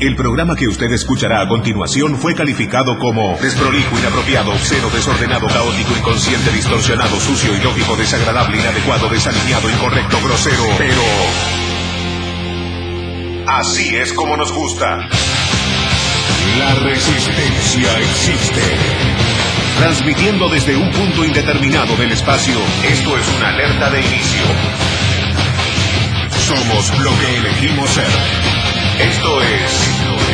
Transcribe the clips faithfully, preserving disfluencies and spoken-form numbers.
El programa que usted escuchará a continuación fue calificado como desprolijo, inapropiado, obsceno, desordenado, caótico, inconsciente, distorsionado, sucio, ilógico, desagradable, inadecuado, desalineado, incorrecto, grosero. Pero así es como nos gusta. La resistencia existe. Transmitiendo desde un punto indeterminado del espacio, esto es una alerta de inicio. Somos lo que elegimos ser. Esto es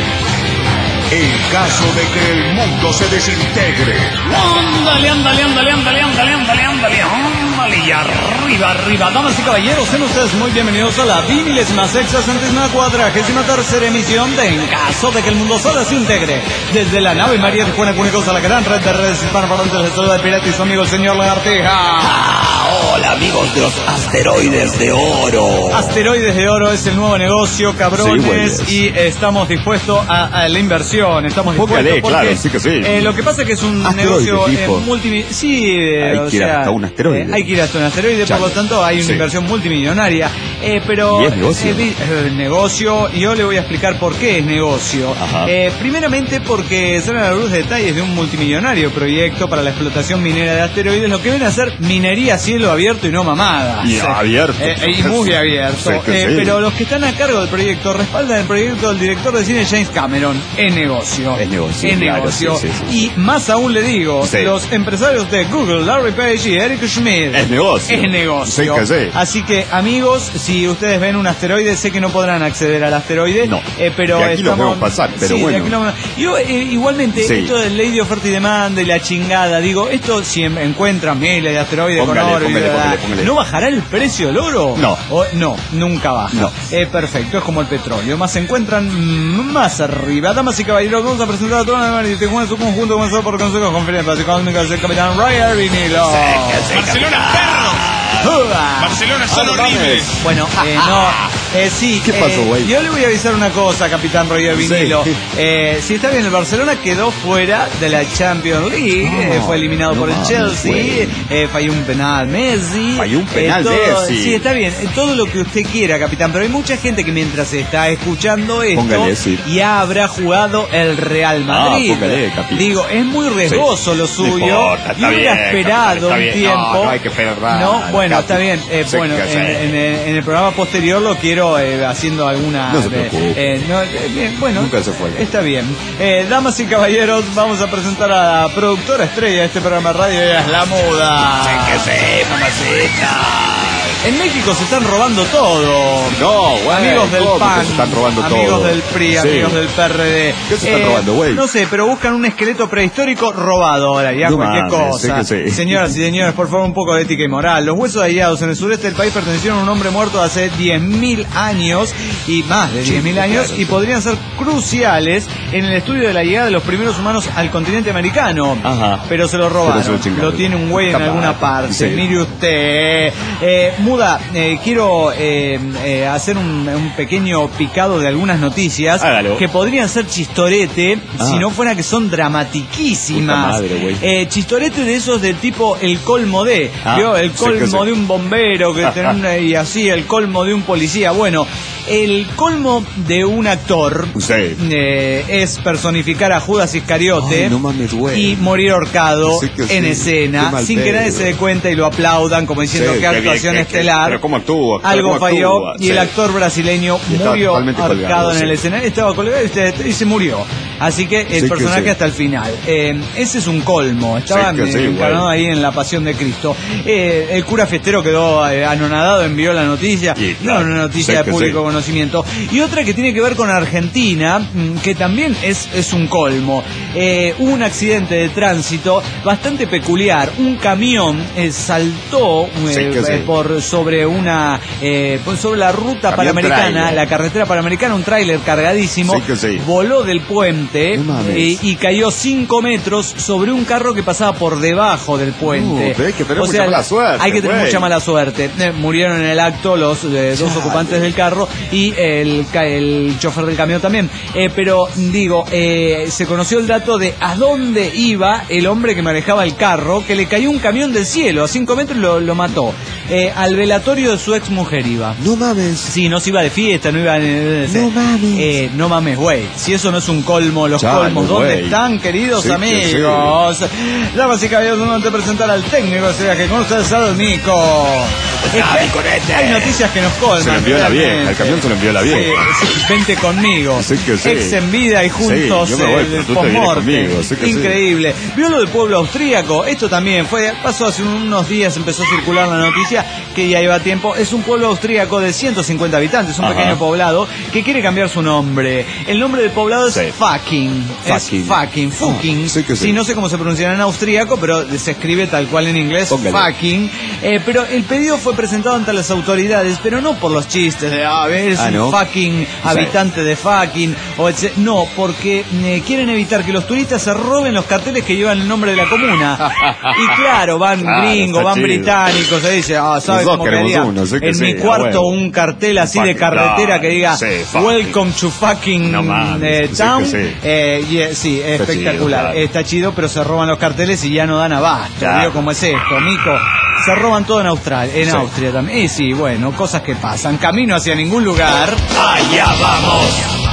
el caso de que el mundo se desintegre. Ándale, ándale, ándale, ándale, ándale, ándale, ándale, ándale, y arriba, arriba. Damas y caballeros, sean ustedes muy bienvenidos a la vigésima sexagésima cuadragésima tercera emisión de En caso de que el mundo se desintegre. Desde la nave María de Juana Cúnicos a la gran red de redes hispanoparlantes del saludo de pirata y su amigo el señor Lagartija. Ah, hola amigos de los asteroides de oro. Asteroides de oro es el nuevo negocio, cabrones, sí, y estamos dispuestos a, a la inversión. Estamos dispuestos Póngale, porque claro, sí que sí. Eh, lo que pasa es que es un asteroide, negocio eh, multi... Sí, eh, hay o que ir sea, hasta un asteroide. Eh, hay que ir hasta un asteroide, Chale. Por lo tanto hay una sí. inversión multimillonaria. Eh, pero ¿Y es negocio? Eh, eh, negocio, y yo le voy a explicar por qué es negocio. Eh, primeramente porque salen a la luz detalles de un multimillonario proyecto para la explotación minera de asteroides, lo que viene a ser minería a cielo abierto y no mamada. Y sí. abierto. Eh, y muy abierto. Sí, eh, sí. Pero los que están a cargo del proyecto respaldan el proyecto del director de cine James Cameron. Es negocio. Es negocio. Es claro, negocio. Sí, sí, sí. Y más aún le digo, sí. los empresarios de Google, Larry Page y Eric Schmidt. Es negocio. Es negocio. Sí, que sí. Así que, amigos, si ustedes ven un asteroide, sé que no podrán acceder al asteroide. No. Eh, pero de aquí estamos... lo vemos pasar, pero sí, bueno. De aquí lo... Yo, eh, igualmente, sí. esto de ley de oferta y demanda y la chingada, digo, esto si encuentran miles de asteroides póngale, con oro póngale, y póngale, póngale. ¿no bajará el precio del oro? No. O, no, nunca baja. No. Eh, perfecto, es como el petróleo. Más se encuentran más arriba. Damas y caballeros, vamos a presentar a toda la María de Juana, su conjunto comenzado por Consejo de Conferencias Económicas del capitán Roger Vinilo. Barcelona, perro. Barcelona son horribles. Bueno, eh, no, eh, sí. ¿Qué pasó, güey? Eh, yo le voy a avisar una cosa, capitán Roger Vinilo. Sí. Eh, si está bien, el Barcelona quedó fuera de la Champions League, no, eh, fue eliminado no por el mames, Chelsea, eh, falló un penal Messi. Falló un penal eh, todo, Messi. Sí, está bien, todo lo que usted quiera, capitán, pero hay mucha gente que mientras está escuchando esto, póngale, sí. ya habrá jugado el Real Madrid. Ah, póngale, capitán. Digo, es muy riesgoso sí. lo suyo. No importa, yo hubiera bien, esperado está un bien. tiempo. No, no hay que esperar. No, bueno, está bien. Eh, sí, bueno, en, en, el, en el programa posterior lo quiero eh, haciendo alguna. No se preocupe. Eh, no, eh, bien, bueno, nunca se fue. Está bien. Eh, damas y caballeros, vamos a presentar a la productora estrella de este programa de radio, ella es La Muda. Sí, que sí, mamacita. En México se están robando todo. No, güey. Amigos del P A N, se están robando amigos todo? del P R I, sí. amigos del P R D. ¿Qué se están eh, robando, güey? No sé, pero buscan un esqueleto prehistórico robado ahora, ya no cualquier mames, cosa. Sí que sí. Señoras y señores, por favor, un poco de ética y moral. Los huesos hallados en el sureste del país pertenecieron a un hombre muerto hace diez mil años y más de diez mil años claro, y podrían ser cruciales en el estudio de la llegada de los primeros humanos al continente americano. Ajá. Pero se lo robaron. Se lo, lo tiene un güey en alguna parte. Sí. Mire usted. Eh, Muda, eh, quiero eh, eh, hacer un, un pequeño picado de algunas noticias. Hágalo. Que podrían ser chistorete ah. si no fuera que son dramatiquísimas. Madre, eh, chistorete de esos del tipo el colmo de, ah, ¿vio? El colmo sí, de un bombero que ten, y así el colmo de un policía. Bueno, el colmo de un actor sí. eh, es personificar a Judas Iscariote. Ay, no mames, y morir ahorcado sí en sí. escena sin que nadie se dé cuenta y lo aplaudan como diciendo sí, que actuación bien, estelar. Pero cómo actúa, algo cómo falló actúa, y sí. el actor brasileño y murió ahorcado colgado, en sí. el escenario, estaba colgado y, y se murió. Así que el sí personaje que sí. hasta el final. Eh, ese es un colmo. Estaban sí sí, encarnados ahí en la Pasión de Cristo. Eh, el cura fiestero quedó eh, anonadado, envió la noticia. Sí, claro. No, una noticia sí de público sí. conocimiento. Y otra que tiene que ver con Argentina, que también es, es un colmo. Eh, hubo un accidente de tránsito bastante peculiar. Un camión eh, saltó eh, sí sí. eh, por sobre una eh, sobre la ruta camión panamericana, trailer. la carretera panamericana, un tráiler cargadísimo, sí sí. voló del puente puente No mames. y, y cayó cinco metros sobre un carro que pasaba por debajo del puente. Uh, pero hay que tener O mucha sea, mala suerte, hay que tener güey. mucha mala suerte. Eh, murieron en el acto los eh, dos Chale. ocupantes del carro y el, ca- el chofer del camión también. Eh, pero digo, eh, se conoció el dato de a dónde iba el hombre que manejaba el carro, que le cayó un camión del cielo a cinco metros y lo, lo mató. Eh, al velatorio de su ex mujer iba. No mames. Sí, no se iba de fiesta, no iba... Eh, No mames. eh, no mames, güey. Si eso no es un colmo, los Chale, colmos, ¿dónde güey. están, queridos Sí que amigos? Damas y caballeros, un momento de presentar al técnico, o sea, que con ustedes está el Nico. Es que hay, hay noticias que nos colman. Se lo envió la realmente. vieja, el camión se lo envió la vieja. Sí, sí, vente conmigo. Sí que sí. Ex en vida y juntos Sí, yo me voy, eh, pero tú te vienes post-mortem. conmigo, sí que sí. Increíble. ¿Vio lo del pueblo austríaco? Esto también fue, pasó hace unos días, empezó a circular la noticia que ya lleva tiempo. Es un pueblo austríaco de ciento cincuenta habitantes, un Ajá. pequeño poblado que quiere cambiar su nombre. El nombre del poblado es Sí. fucking. Fucking. Es fucking, fucking. Ah, sí que sí. no sé cómo se pronunciará en austríaco, pero se escribe tal cual en inglés, Póngale. fucking. Eh, pero el pedido fue presentado ante las autoridades, pero no por los chistes de, ah, ves, Ah, un ¿no? fucking habitante de fucking, o etc. No, porque eh, quieren evitar que los turistas se roben los carteles que llevan el nombre de la comuna. Y claro, van Claro, gringos, está van chido. británicos, se dice, ah, ¿sabes Los dos cómo queremos quedaría? uno, sé que En sí, mi a cuarto huevo. un cartel así de Fucking, carretera que diga, sí, fucking. welcome to fucking No mames, eh, sí que town. sí. Eh, y, eh, sí, Está espectacular. chido, claro. Está chido, pero se roban los carteles y ya no dan abasto. Claro. ¿Vio cómo es esto, Mico? Se roban todo en Australia, en Sí. Austria también. Y sí, bueno, cosas que pasan. Camino hacia ningún lugar. Allá vamos.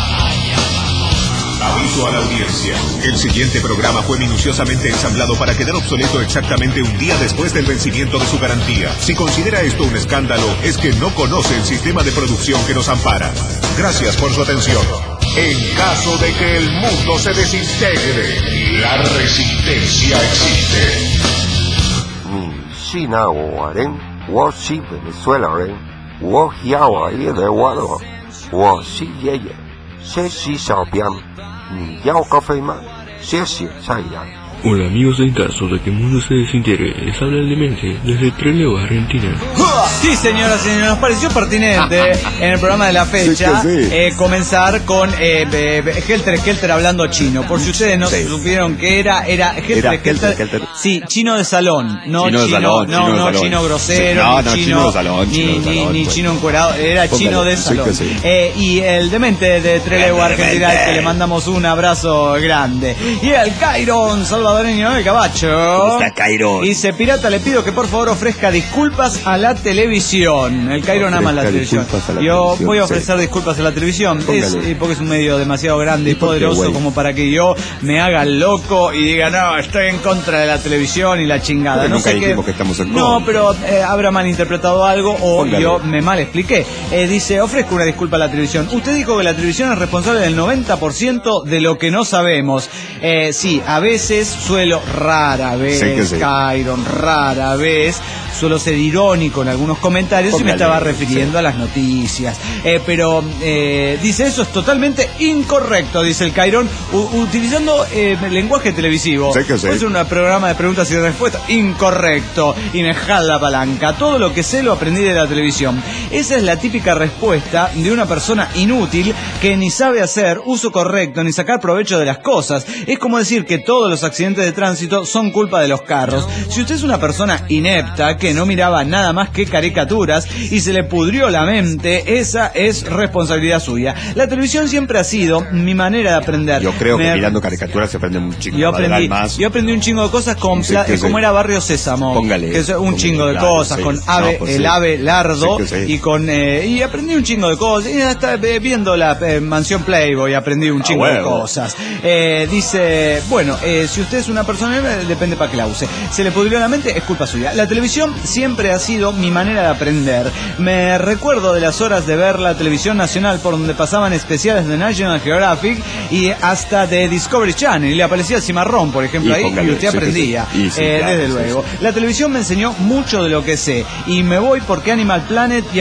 Aviso a la audiencia. El siguiente programa fue minuciosamente ensamblado para quedar obsoleto exactamente un día después del vencimiento de su garantía. Si considera esto un escándalo, es que no conoce el sistema de producción que nos ampara. Gracias por su atención. En caso de que el mundo se desintegre, la resistencia existe. 你是那我人，我是 Venezuela 人，我要我也的我的，我是爷爷，谢谢小编，你要咖啡吗？谢谢太阳。 Hola amigos, en caso de que el mundo se desintegre, les habla el demente desde Trelew, Argentina. Sí, señora, señora, nos pareció pertinente en el programa de la fecha Sí que sí. eh, comenzar con eh, eh, Helter Skelter hablando chino. Por si ustedes no Sí. supieron que era, era Helter Era Skelter. Helter Skelter. Sí, chino de salón, no Chino de chino, salón, no, chino de no salón. chino grosero, Sí, no, ni no, chino, chino de salón, ni, chino de ni- salón, ni pues. chino encuerado, era Póngale, chino de sí salón. que sí. Eh, y el demente de Trelew, El Argentina, demente. que le mandamos un abrazo grande. Y el Cairon salvadoreño de Cabacho. ¿Cómo está, Cairon? Dice, pirata, le pido que por favor ofrezca disculpas a la televisión. El Cairon ama la Ofrezca televisión. disculpas a la Yo televisión, voy a sí. ofrecer disculpas a la televisión. Es, Póngale. eh, porque es un medio demasiado grande y ¿Y por qué, poderoso güey? como para que yo me haga loco y diga, no, estoy en contra de la televisión y la chingada. Pero no nunca sé qué. dijimos que estamos en No, contra. pero eh, habrá malinterpretado algo o Póngale. yo me mal expliqué. Eh, dice, ofrezco una disculpa a la televisión. Usted dijo que la televisión es responsable del noventa por ciento de lo que no sabemos. Eh, sí, a veces suelo, rara vez, Sí que sí. Cairon, rara vez, suelo ser irónico en algunos comentarios y me Póngale, estaba refiriendo a las noticias. Eh, pero eh, dice, eso es totalmente incorrecto, dice el Cairon, u- utilizando eh, lenguaje televisivo. Sí que sí. Puede ser un programa de preguntas y respuestas. Incorrecto. Y me jala la palanca. Todo lo que sé lo aprendí de la televisión. Esa es la típica respuesta de una persona inútil que ni sabe hacer uso correcto ni sacar provecho de las cosas. Es como decir que todos los accidentes de tránsito son culpa de los carros. Si usted es una persona inepta que no miraba nada más que caricaturas y se le pudrió la mente, esa es responsabilidad suya. La televisión siempre ha sido mi manera de aprender. Yo creo que Me- mirando caricaturas se aprende un chingo. yo va a dar aprendí, más. yo aprendí un chingo de cosas con Sí, pla- que sí. como era Barrio Sésamo, Póngale. que es un Póngale, chingo de claro, cosas, sí. con ave, No, pues el sí. ave lardo Sí que sí. y con eh, y aprendí un chingo de cosas. Y hasta eh, viendo la eh, mansión Playboy aprendí un Ah, chingo de huevo. cosas. Eh, dice, bueno, eh, si usted es una persona, eh, depende para que la use. Se le pudrió la mente, es culpa suya. La televisión siempre ha sido mi manera de aprender. Me recuerdo de las horas de ver la televisión nacional por donde pasaban especiales de National Geographic y hasta de Discovery Channel. Y le aparecía el cimarrón, por ejemplo, Y ahí, póngale, y usted sí que aprendía. sí. Y sí, Eh, claro, desde sí, luego. sí. La televisión me enseñó mucho de lo que sé. Y me voy porque Animal Planet y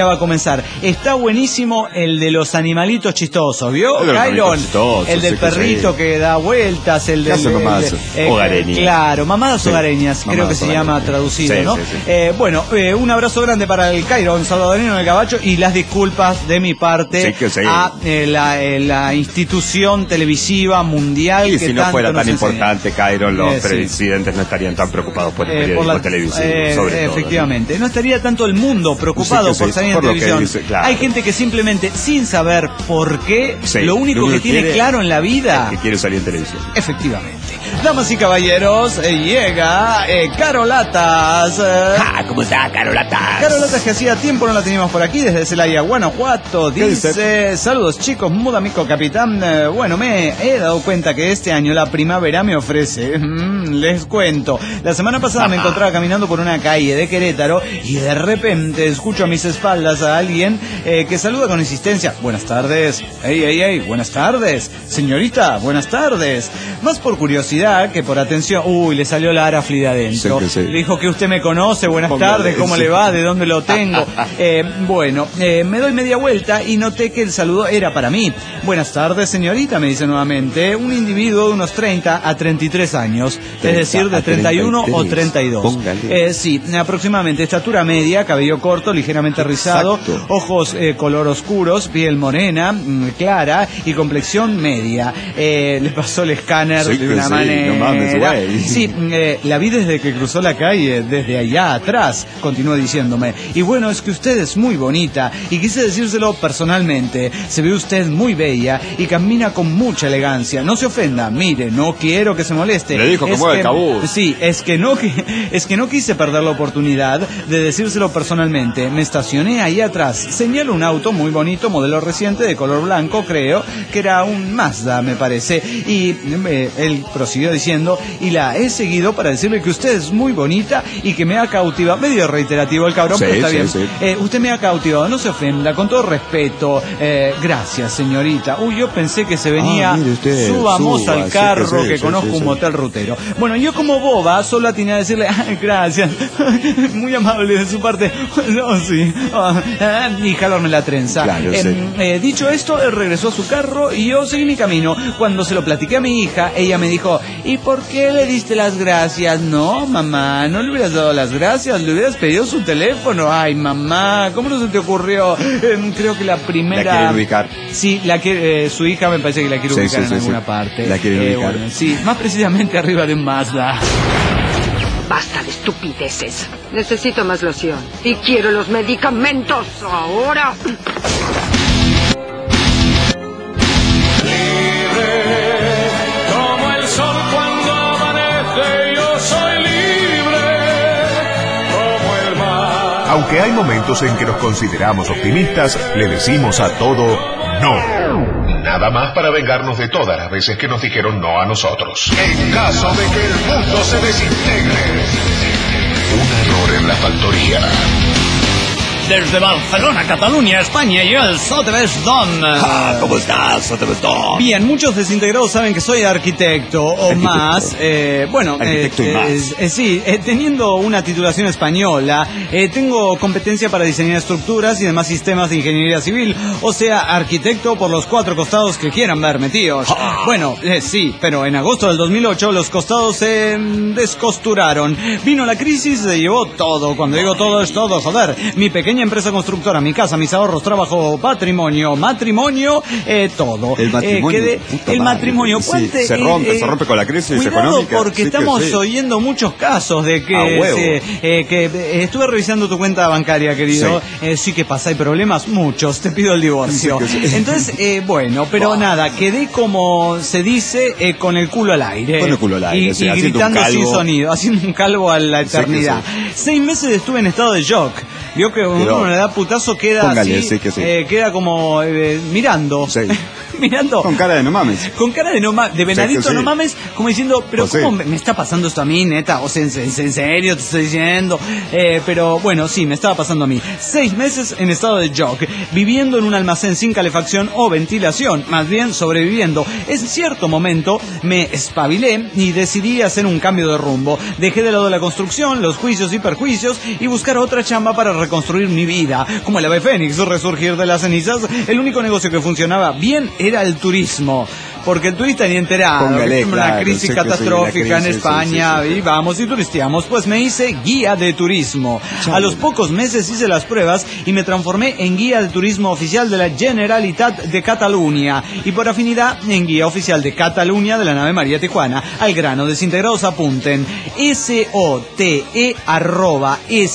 va a comenzar. Está buenísimo el de los animalitos chistosos, ¿vio? El de los Kyron, animalitos chistosos, el del sí, que perrito sí. que da vueltas, el ¿Qué del... hacen mamadas el- eh, hogareñas? Claro, mamadas Sí, hogareñas, creo que mamadas se hogareñas. llama traducido, Sí, ¿no? sí, sí. Eh, bueno, eh, un abrazo grande para el Kyron salvadoreño del Gabacho y las disculpas de mi parte Sí, que sí. a eh, la, eh, la institución televisiva mundial Y que si no tanto fuera nos tan enseña. importante, Cairo, los Eh, sí. presidentes no estarían tan preocupados por el Eh, periodismo por la- televisivo, eh, sobre todo. efectivamente, ¿no? estaría tanto el mundo preocupado Sí, que por sí, salir por en lo que televisión. dice, claro. Hay gente que simplemente, sin saber por qué, Sí, lo único lo único que tiene quiere- claro en la vida, Que quiere salir en televisión. efectivamente. Damas y caballeros, eh, llega eh, Carolatas. eh, Ah, ¿cómo está, Carolatas? Carolatas que hacía tiempo no la teníamos por aquí, desde Celaya, Guanajuato. ¿Qué Dice, dice? saludos chicos, muda amigo capitán. Eh, bueno, me he dado cuenta que este año la primavera me ofrece. Mm, les cuento. La semana pasada me encontraba caminando por una calle de Querétaro y de repente escucho a mis espaldas a alguien eh, que saluda con insistencia. Buenas tardes. Ey, ey, ey, buenas tardes. Señorita, buenas tardes. Más por curiosidad que por atención. Uy, le salió la Arafli de adentro. Sí, que sí. Le dijo que usted me conoce. Buenas Póngale, tardes, ¿cómo sí. le va? ¿De dónde lo tengo? Eh, bueno, eh, me doy media vuelta y noté que el saludo era para mí. Buenas tardes, señorita, me dice nuevamente. Un individuo de unos treinta a treinta y tres años, es decir, de a treinta y uno o treinta y tres. treinta y dos. Póngale. Eh, sí, aproximadamente estatura media, cabello corto, ligeramente rizado, Exacto. ojos eh, color oscuros, piel morena, mm, clara y complexión media. Eh, le pasó el escáner Sí, de que una sí, manera. no mames, güey. Sí, mm, eh, la vi desde que cruzó la calle, desde allá atrás, continúa diciéndome. Y bueno, es que usted es muy bonita y quise decírselo personalmente. Se ve usted muy bella y camina con mucha elegancia. No se ofenda, mire, no quiero que se moleste. Le dijo que Es mueva el cabuz. Sí, es que no qui- es que no quise perder la oportunidad de decírselo personalmente. Me estacioné ahí atrás. Señalo un auto muy bonito, modelo reciente, de color blanco, creo que era un Mazda, me parece. Y eh, él prosiguió diciendo, y la he seguido para decirle que usted es muy bonita y que me ha cautivado. Medio reiterativo el cabrón, Sí, pero está sí, bien. sí. Eh, usted me ha cautivado, no se ofenda, con todo respeto. Eh, gracias, señorita. Uy, yo pensé que se venía. Ah, mire usted, Subamos suba, al sí, carro que sí, que sí, conozco sí, un sí. motel rutero. Bueno, yo como boba solo atiné a decirle, "Ay, gracias, muy amable de su parte, no, sí, ah, ah", y jalarme la trenza. Claro, Em, sí. eh, dicho esto, él regresó a su carro y yo seguí mi camino. Cuando se lo platiqué a mi hija, ella me dijo, ¿y por qué le diste las gracias? No, mamá, no le hubieras dado las gracias, le hubieras pedido su teléfono. Ay, mamá, ¿cómo no se te ocurrió? Em, creo que la primera... La quieren ubicar. Sí, la que, eh, su hija me parece que la quiere Sí, ubicar sí, en sí, alguna sí. parte. La quiere Eh, ubicar. bueno, sí, más precisamente arriba de un Mazda. Basta de estupideces. Necesito más loción. Y quiero los medicamentos ahora. Como el sol cuando amanece, yo soy libre. Como el mar. Aunque hay momentos en que nos consideramos optimistas, le decimos a todo no. Nada más para vengarnos de todas las veces que nos dijeron no a nosotros. En caso de que el mundo se desintegre. Un error en la factoría. Desde Barcelona, Cataluña, España, yo el Sotheby's Don. Ah, ¿cómo estás, Sotheby's? Bien, muchos desintegrados saben que soy arquitecto o Arquitecto. más. eh, bueno, Arquitecto y más. eh, sí, eh, teniendo una titulación española, eh, tengo competencia para diseñar estructuras y demás sistemas de ingeniería civil. O sea, arquitecto por los cuatro costados que quieran verme, tíos. Ah. Bueno, eh, sí, pero en agosto del dos mil ocho los costados se mm, descosturaron. Vino la crisis, se llevó todo. Cuando digo todo es todo, joder. Mi pequeña empresa constructora, mi casa, mis ahorros, trabajo, patrimonio, matrimonio, eh, todo. El matrimonio, Eh, quedé- puta el madre. matrimonio, Sí, ¿cuánte- se rompe, se rompe con la crisis cuidado, económica. porque Sí que estamos sí. oyendo muchos casos de que, A huevo. se- eh, que eh, estuve revisando tu cuenta bancaria, querido. Sí, eh, sí que pasa, hay problemas, muchos. Te pido el divorcio. Sí que sí. Entonces, eh, bueno, pero nada, quedé como se dice, eh, con el culo al aire. Con el culo al aire, Y, sí, y haciendo un gritando sin calvo. sonido, haciendo un calvo a la Sí que eternidad. Seis meses estuve en estado de shock. Vio que uno Pero- le da putazo, queda Póngale, así, sí que sí. eh, queda como eh, mirando. Sí. mirando. Con cara de no mames. Con cara de no mames, de venadito Sí, sí. no mames, como diciendo, pero José. ¿cómo me, me está pasando esto a mí, neta? O sea, en, en- en serio te estoy diciendo. Eh, pero bueno, sí, me estaba pasando a mí. Seis meses en estado de shock, viviendo en un almacén sin calefacción o ventilación, más bien sobreviviendo. En cierto momento me espabilé y decidí hacer un cambio de rumbo. Dejé de lado la construcción, los juicios y perjuicios y buscar otra chamba para reconstruir mi vida. Como el ave fénix, resurgir de las cenizas, el único negocio que funcionaba bien era el turismo. Porque el turista ni enterado, Póngale, que es una claro, crisis sé que sí, catastrófica la en crisis, España, sí, sí, sí. y vamos y turisteamos, pues me hice guía de turismo. A los pocos meses hice las pruebas y me transformé en guía de turismo oficial de la Generalitat de Cataluña y por afinidad en guía oficial de Cataluña de la nave María Tijuana. Al grano, desintegrados apunten sote arroba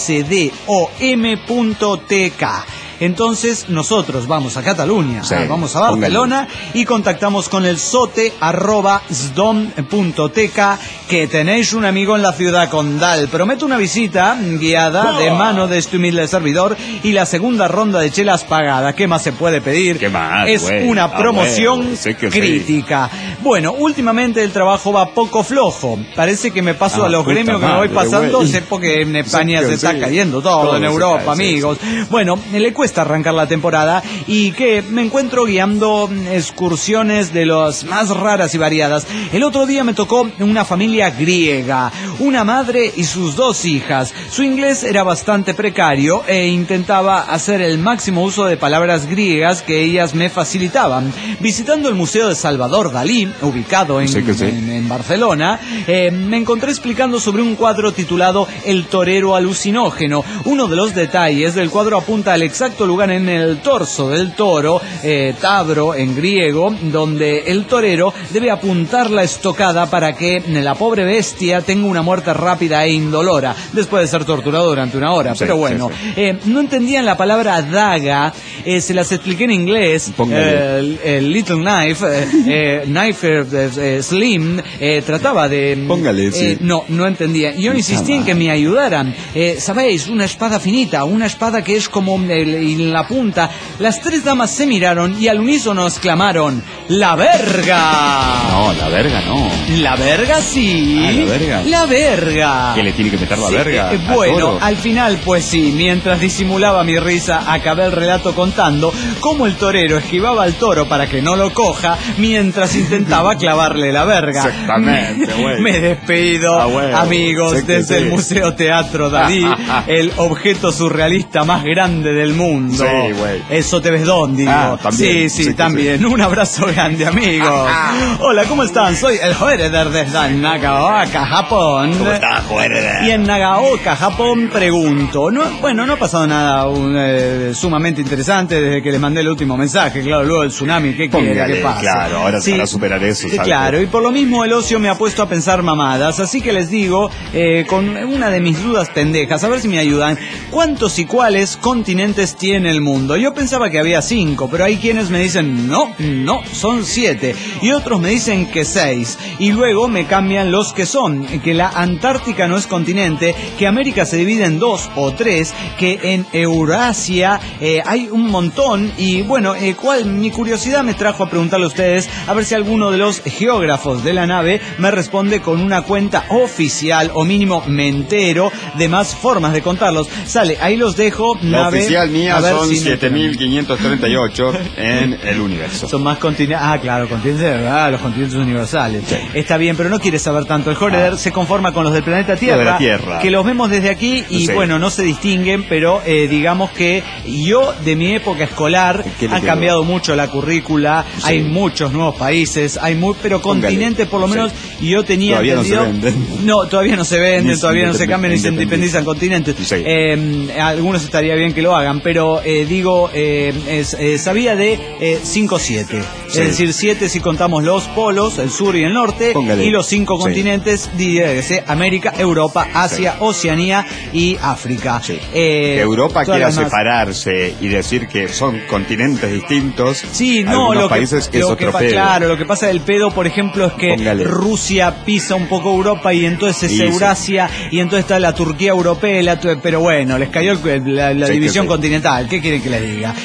sdom punto tk. Entonces nosotros vamos a Cataluña, Sí, ah, vamos a póngale. Barcelona y contactamos con el sote arroba sdom punto tk, que tenéis un amigo en la ciudad condal. Prometo una visita guiada de mano de este humilde servidor y la segunda ronda de chelas pagada. ¿Qué más se puede pedir? ¿Qué más, Es güey? una Ah, promoción bueno, sé que sí. crítica. Bueno, últimamente el trabajo va poco flojo. Parece que me paso Ah, a los puta gremios que me voy madre, pasando. güey. Sé porque en España Sé que se está sí. cayendo todo, Todo en se Europa, cae, sí, amigos. Bueno, le cuesta arrancar la temporada y que me encuentro guiando excursiones de las más raras y variadas. El otro día me tocó una familia griega, una madre y sus dos hijas. Su inglés era bastante precario e intentaba hacer el máximo uso de palabras griegas que ellas me facilitaban. Visitando el Museo de Salvador Dalí, ubicado en, Sí que sí. en, en Barcelona, eh, me encontré explicando sobre un cuadro titulado El torero alucinógeno. Uno de los detalles del cuadro apunta al exacto lugar en el torso del toro, eh, tabro en griego, donde el torero debe apuntar la estocada para que la pobre bestia tenga una muerte rápida e indolora, después de ser torturado durante una hora. Sí, Pero sí, bueno, sí. eh, no entendían la palabra daga, eh, se las expliqué en inglés, Póngale. eh, el, el Little Knife, eh, eh, Knife eh, eh, Slim, eh, trataba de... Póngale, sí. eh, no, no entendía. Y yo Puta insistí en que madre. me ayudaran. Eh, ¿Sabéis? Una espada finita, una espada que es como el- en la punta. Las tres damas se miraron y al unísono exclamaron: ¡La verga! No, la verga no. La verga sí. Ah, la verga. La verga. ¿Qué le tiene que meter la Sí, verga? eh, al bueno, toro? al final, pues sí, mientras disimulaba mi risa, acabé el relato contando cómo el torero esquivaba al toro para que no lo coja, mientras intentaba clavarle la verga. Exactamente, güey. Me despido, Ah, güey, amigos, sé que desde sí. el Museo Teatro Dalí, el objeto surrealista más grande del mundo. Sí, güey. Eso te ves don, digo. Ah, también, sí, sí, sé que también. Un abrazo grande, amigos. Hola, ¿cómo están? Soy el Joereder desde Nagaoka, Japón. ¿Cómo estás, Joereder? Y en Nagaoka, Japón, pregunto. No, bueno, no ha pasado nada un, eh, sumamente interesante desde que les mandé el último mensaje. Claro, luego el tsunami, ¿qué quiere Póngale, que pase? claro, ahora se van a superar eso, Sí, ¿sabes? claro, y por lo mismo el ocio me ha puesto a pensar mamadas. Así que les digo, eh, con una de mis dudas pendejas, a ver si me ayudan. ¿Cuántos y cuáles continentes tiene el mundo? Yo pensaba que había cinco, pero hay quienes me dicen, no, no, son siete. Y otros me dicen que seis. Y luego me cambian los que son, que la Antártica no es continente, que América se divide en dos o tres, que en Eurasia eh, hay un montón. Y bueno, eh, cuál, mi curiosidad me trajo a preguntarle a ustedes, a ver si alguno de los geógrafos de la nave me responde con una cuenta oficial, o mínimo me entero de más formas de contarlos. Sale, ahí los dejo. La nave, oficial mía a ver son si me siete enteran. mil quinientos treinta y ocho en el universo. Son más continentes. Ah, claro, continentes de verdad, los continentes universales. Sí. Está bien, pero no quiere saber tanto. El Joereder Ah. se conforma con los del planeta Tierra, Lo de la Tierra. que los vemos desde aquí y Sí. bueno, no se distinguen, pero eh, digamos que yo de mi época escolar ¿Qué le han quedó? cambiado mucho la currícula, Sí. hay muchos nuevos países, hay muy, pero Póngale. continentes por lo menos, Sí. y yo tenía Todavía no se entendido- venden. No, todavía no se venden, Ni se todavía no se independ- cambian ni se independizan. independizan continentes. Sí. Eh, algunos estaría bien que lo hagan, pero eh, digo, eh, es- eh, sabía de cinco siete. Sí. Es decir, siete si contamos los polos, el sur y el norte, Póngale. y los cinco Sí. continentes, dígase, América, Europa, Asia, Sí. Oceanía y África. Sí. Eh, Que Europa todas quiera las más- separarse y decir que son continentes distintos. Sí, no, algunos lo que, países es lo otro que pa- pedo. claro, lo que pasa del pedo, por ejemplo, es que Póngale. Rusia pisa un poco Europa y entonces es Sí, sí. Eurasia y entonces está la Turquía europea, y la tu- pero bueno, les cayó el- la, la Sí, división que sí. continental, ¿qué quieren que les diga?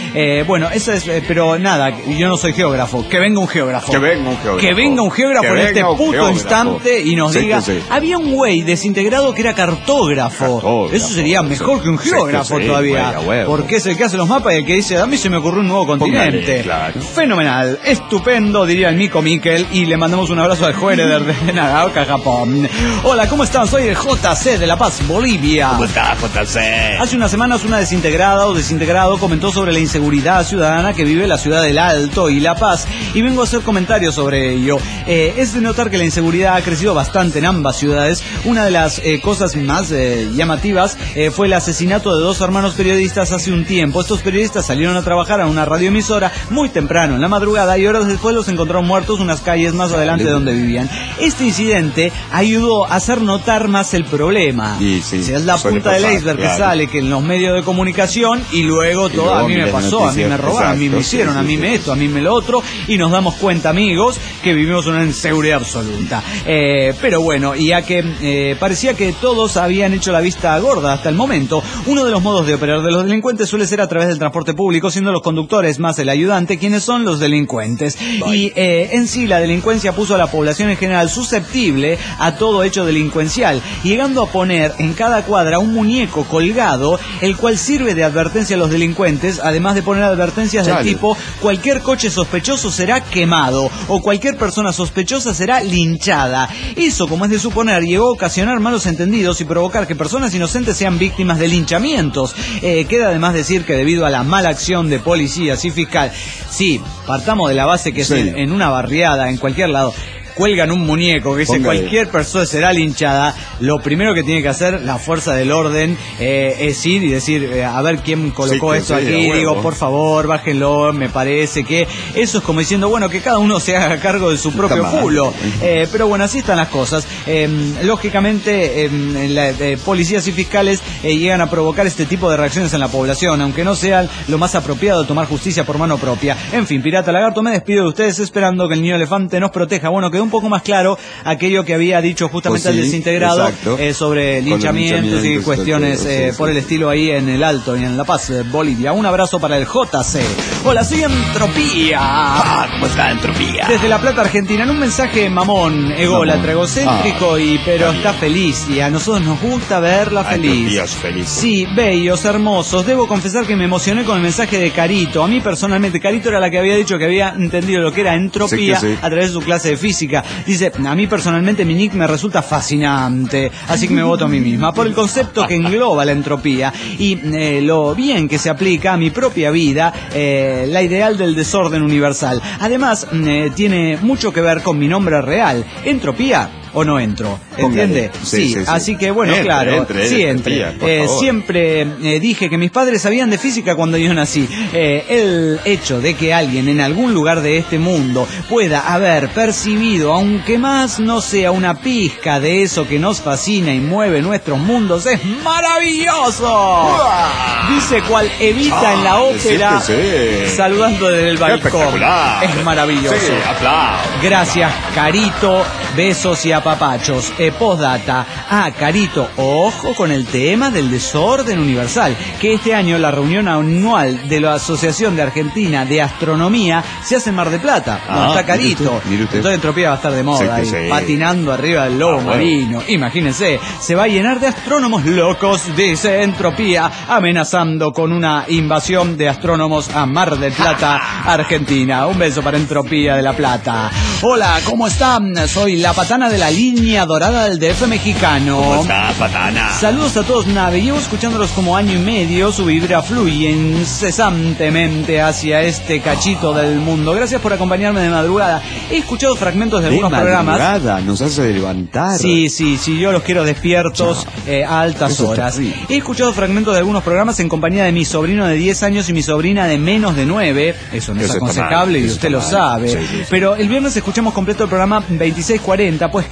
Eh, bueno, eso es, eh, pero nada, yo no soy geógrafo. Que venga un geógrafo. Que venga un geógrafo. Que venga un geógrafo Que en este venga un puto geógrafo. instante y nos Sí, diga. sí, sí. Había un güey desintegrado que era cartógrafo. Cartógrafo, Eso sería mejor que un sí, geógrafo sí, sí, todavía. güey, a huevo. Porque es el que hace los mapas y el que dice, a mí se me ocurrió un nuevo continente. Póngale, claro. Fenomenal, estupendo, diría el Mico Miquel. Y le mandamos un abrazo al Joereder de Nagaoka, Japón. Hola, ¿cómo están? Soy el J C de La Paz, Bolivia. ¿Cómo está, J C? Hace unas semanas una desintegrada o desintegrado comentó sobre la inseguridad ciudadana que vive la ciudad del Alto y La Paz, y vengo a hacer comentarios sobre ello. Eh, es de notar que la inseguridad ha crecido bastante en ambas ciudades. Una de las eh, cosas más eh, llamativas eh, fue el asesinato de dos hermanos periodistas hace un tiempo. Estos periodistas salieron a trabajar a una radioemisora muy temprano en la madrugada y horas después los encontraron muertos unas calles más adelante de donde vivían. Este incidente ayudó a hacer notar más el problema. Y sí, o sea, es la suele punta del pasar, iceberg claro. que sale, que en los medios de comunicación y luego Y todo, luego a mí me miras pasó, a mí noticias, me robaron, a mí me exacto, hicieron, sí, a mí sí, me sí. esto, a mí me lo otro, y nos damos cuenta, amigos, que vivimos una inseguridad absoluta. Eh, pero bueno, y ya que eh, parecía que todos habían hecho la vista gorda hasta el momento, uno de los modos de operar de los delincuentes suele ser a través del transporte público, siendo los conductores más el ayudante quienes son los delincuentes. Y eh, en sí la delincuencia puso a la población en general susceptible a todo hecho delincuencial, llegando a poner en cada cuadra un muñeco colgado, el cual sirve de advertencia a los delincuentes, además de poner advertencias del Chale. tipo: cualquier coche sospechoso será quemado, o cualquier persona sospechosa será linchada. Eso, como es de suponer, llegó a ocasionar malos entendidos y provocar que personas inocentes sean víctimas de linchamientos. Eh, queda además decir que debido a la mala acción de policías y fiscal, sí, partamos de la base que Sí. es en, en una barriada, en cualquier lado, cuelgan un muñeco que dice Póngale. cualquier persona será linchada, lo primero que tiene que hacer la fuerza del orden eh, es ir y decir, eh, a ver quién colocó Sí, que esto sí, a aquí, huevo. digo, por favor, bájenlo, me parece que eso es como diciendo, bueno, que cada uno se haga cargo de su propio mal. culo. Eh, pero bueno, así están las cosas. Eh, lógicamente, eh, la, eh, policías y fiscales eh, llegan a provocar este tipo de reacciones en la población, aunque no sea lo más apropiado tomar justicia por mano propia. En fin, Pirata Lagarto, me despido de ustedes esperando que el niño elefante nos proteja. Bueno, quedó un poco más claro aquello que había dicho justamente Pues sí, el desintegrado exacto. eh, sobre Con los linchamientos y linchamientos, cuestiones todo, eh, sí, por sí. el estilo ahí en el Alto y en La Paz, eh, Bolivia. Un abrazo para el J C. Hola, soy Entropía. Ah, ¿cómo está, Entropía? Desde La Plata, Argentina, en un mensaje mamón, ególatra, Mamón. egocéntrico, Ah, y pero está está feliz, y a nosotros nos gusta verla Ay, feliz. Entropía es feliz. Sí, bellos, hermosos. Debo confesar que me emocioné con el mensaje de Carito. A mí personalmente, Carito era la que había dicho que había entendido lo que era entropía Sí que sí. a través de su clase de física. Dice, a mí personalmente mi nick me resulta fascinante, así que me voto a mí misma, por el concepto que engloba la entropía y eh, lo bien que se aplica a mi propia vida, eh, la ideal del desorden universal. Además, eh, tiene mucho que ver con mi nombre real, entropía. ¿O no entro? ¿Entiende? Póngale. Sí, Sí, sí, sí. así que bueno, Entre, claro, entre, sí entre, entre. tía, por Eh, favor. siempre eh, dije que mis padres sabían de física cuando yo nací. Eh, el hecho de que alguien en algún lugar de este mundo pueda haber percibido, aunque más no sea una pizca de eso que nos fascina y mueve nuestros mundos, es maravilloso. Dice cual Evita en la Ah, ópera, sí que sí. saludando desde el Qué balcón. espectacular. Es maravilloso. Sí, aplausos. Gracias, Carito. Besos y apapachos. Eh, postdata. Ah, Carito, ojo con el tema del desorden universal. Que este año la reunión anual de la Asociación de Argentina de Astronomía se hace en Mar de Plata. Ah, Donde está mire Carito. usted, mire usted. Entonces Entropía va a estar de moda. Sí ahí, que sí. patinando arriba del lobo Ah, bueno. marino. Imagínense, se va a llenar de astrónomos locos, dice Entropía, amenazando con una invasión de astrónomos a Mar del Plata, Argentina. Un beso para Entropía de La Plata. Hola, ¿cómo están? Soy la patana de la línea dorada del D F mexicano. ¿Cómo está, patana? Saludos a todos, nave. Llevo escuchándolos como año y medio. Su vibra fluye incesantemente hacia este cachito del mundo. Gracias por acompañarme de madrugada. He escuchado fragmentos de De algunos programas. madrugada, nos hace levantar. Sí, sí, sí, yo los quiero despiertos eh, a altas Eso está horas. rico. He escuchado fragmentos de algunos programas en compañía de mi sobrino de diez años y mi sobrina de menos de nueve. Eso no es Eso está aconsejable mal, y eso usted está lo mal. sabe. Sí, sí, sí. Pero el viernes escuchamos completo el programa veintiséis cuarenta, pues creo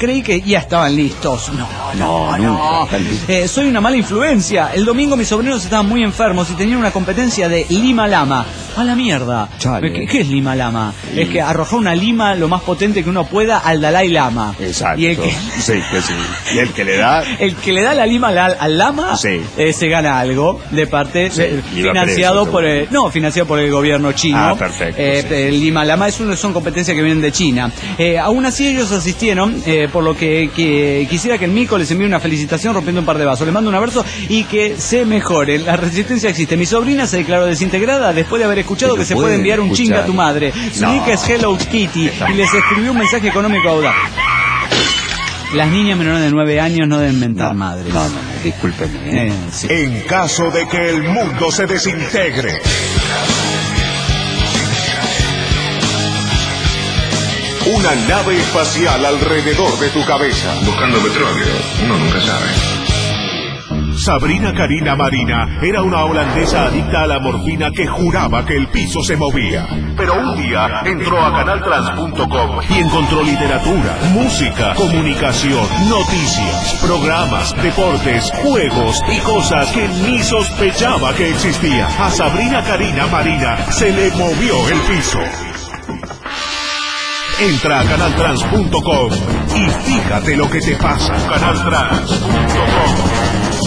creí que ya estaban listos. No, no, no. Nunca. Eh, soy una mala influencia. El domingo mis sobrinos estaban muy enfermos y tenían una competencia de lima lama. A la mierda. Chale. ¿Qué, qué es lima lama? Y... Es que arrojar una lima lo más potente que uno pueda al Dalai Lama. Exacto. Y el que, sí, que sí. Y el que le da... el que le da la lima al, al lama Sí. eh, se gana algo de parte Sí, eh, iba financiado preso, por el, no financiado por el gobierno chino. Ah, perfecto, Eh, sí. El lima lama es uno, son competencias que vienen de China. Eh, aún así ellos asistieron, eh, por lo que, que quisiera que el Mico les envíe una felicitación rompiendo un par de vasos. Les mando un abrazo y que se mejoren. La resistencia existe. Mi sobrina se declaró desintegrada después de haber escuchado Pero que se pueden puede enviar un escuchar. chinga a tu madre. Su No. nick es Hello Kitty y les escribió un mensaje económico audaz. Las niñas menores de nueve años no deben mentar No, madres. no, no, discúlpeme. ¿eh? Eh, sí. En caso de que el mundo se desintegre, una nave espacial alrededor de tu cabeza. Buscando petróleo, uno nunca sabe. Sabrina Karina Marina era una holandesa adicta a la morfina que juraba que el piso se movía. Pero un día entró a canal trans punto com y encontró literatura, música, comunicación, noticias, programas, deportes, juegos y cosas que ni sospechaba que existían. A Sabrina Karina Marina se le movió el piso. Entra a canal trans punto com y fíjate lo que te pasa. canal trans punto com.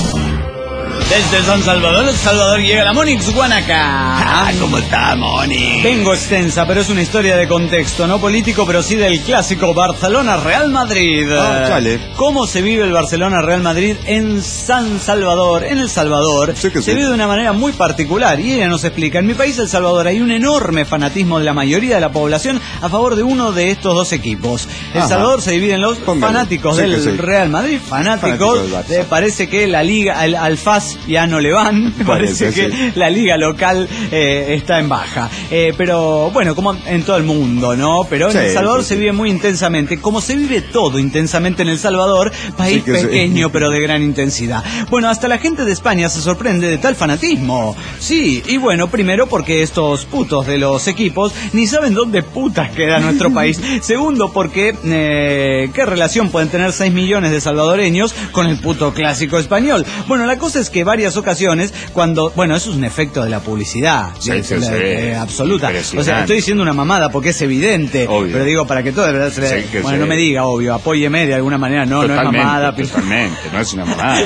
Desde San Salvador, El Salvador llega la Monix Guanaca. Ah, ¿cómo está, Moni? Vengo extensa, pero es una historia de contexto, no político, pero sí del clásico Barcelona-Real Madrid. Ah, chale. ¿Cómo se vive el Barcelona-Real Madrid en San Salvador? En El Salvador Sí que se sí. vive de una manera muy particular y ella nos explica. En mi país, El Salvador, hay un enorme fanatismo de la mayoría de la población a favor de uno de estos dos equipos. El Ajá. Salvador se divide en los Póngale. fanáticos Sí que del sí. Real Madrid, fanáticos, Fanáticos del Barça. de- parece que la liga, al, al F A S ya no le van, parece, Parece, que sí. la liga local eh, está en baja. Eh, pero bueno, como en todo el mundo, ¿no? Pero en Sí, El Salvador sí, se sí. vive muy intensamente, como se vive todo intensamente en El Salvador, país Sí que sí. pequeño pero de gran intensidad. Bueno, hasta la gente de España se sorprende de tal fanatismo. Sí, y bueno, primero porque estos putos de los equipos ni saben dónde putas queda nuestro país. Segundo porque eh, ¿qué relación pueden tener seis millones de salvadoreños con el puto clásico español? Bueno, la cosa es que varias ocasiones cuando, bueno, eso es un efecto de la publicidad, Sí, de- sí, de- sí. de- absoluta. O sea, Impresionante. estoy diciendo una mamada porque es evidente, Obvio. pero digo para que todo de verdad se le- Sí, que bueno, sí. no me diga obvio, apóyeme de alguna manera, no, no es Totalmente, mamada, pero- totalmente, no es una mamada.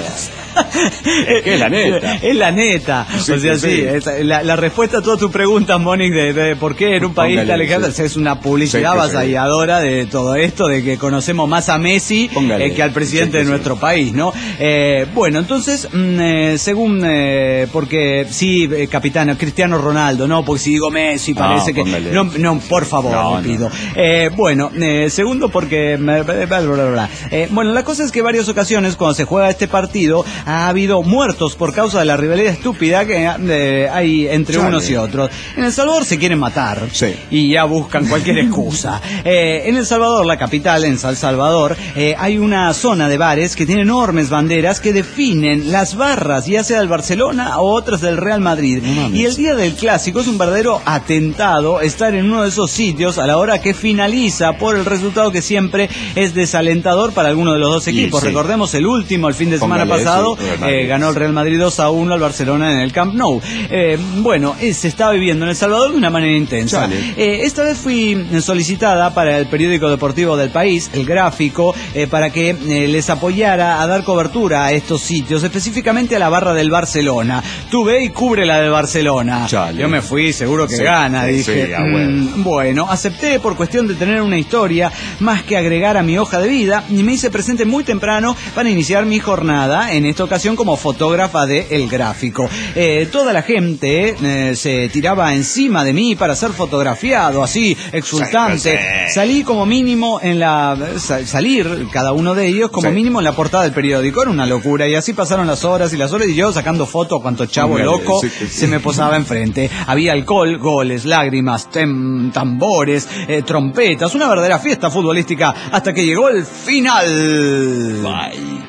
Es que es la neta. Es la neta. Sí, o sea, que sí, sí. es la, la respuesta a todas tus preguntas, Monique, de, de por qué en un país Póngale, tan lejano, sí. es una publicidad Sí, que sí. avasalladora de todo esto, de que conocemos más a Messi Póngale. eh, que al presidente Sí, que de sí. nuestro país, ¿no? Eh, bueno, entonces, mm, eh, según, eh, porque sí, eh, capitán, Cristiano Ronaldo, ¿no? Porque si digo Messi parece que... póngale. No, no, por favor, No, le no. pido. Eh, bueno, eh, segundo porque... bla, bla, bla, bla, bla. Eh, bueno, la cosa es que varias ocasiones cuando se juega este partido ha habido muertos por causa de la rivalidad estúpida que eh, hay entre Chale. unos y otros. En El Salvador se quieren matar Sí. y ya buscan cualquier excusa. Eh, en El Salvador, la capital, en San Salvador, eh, hay una zona de bares que tiene enormes banderas que definen las barras, ya sea del Barcelona o otras del Real Madrid. No mames. Y el día del clásico es un verdadero atentado estar en uno de esos sitios a la hora que finaliza por el resultado que siempre es desalentador para alguno de los dos Y equipos. sí. Recordemos el último, el fin de semana Póngale, pasado, sí, Real Madrid. eh, ganó el Real Madrid dos a uno al Barcelona en el Camp Nou. Eh, bueno, eh, se está viviendo en El Salvador de una manera intensa. Chale. Eh, esta vez fui solicitada para el periódico deportivo del país, El Gráfico, eh, para que eh, les apoyara a dar cobertura a estos sitios, específicamente a la barra del Barcelona. Tú ve y cubre la del Barcelona. Chale. Yo me fui, seguro que Sí, gana, sí, dije. sí, a huevo. "Mm, bueno, acepté por cuestión de tener una historia más que agregar a mi hoja de vida y me hice presente muy temprano para iniciar mi jornada, en esta ocasión como fotógrafa de El Gráfico. Eh, toda la gente eh, se tiraba encima de mí para ser fotografiado, así, exultante. Sí, sí. Salí como mínimo en la... sa- salir, cada uno de ellos, como Sí. mínimo en la portada del periódico. Era una locura y así pasaron las horas y las horas y yo sacando fotos cuanto chavo Póngale, loco sí que sí. se me posaba enfrente. Había alcohol, goles, lágrimas, tem- tambores, eh, trompetas, una verdadera fiesta futbolística hasta que llegó el final. Bye.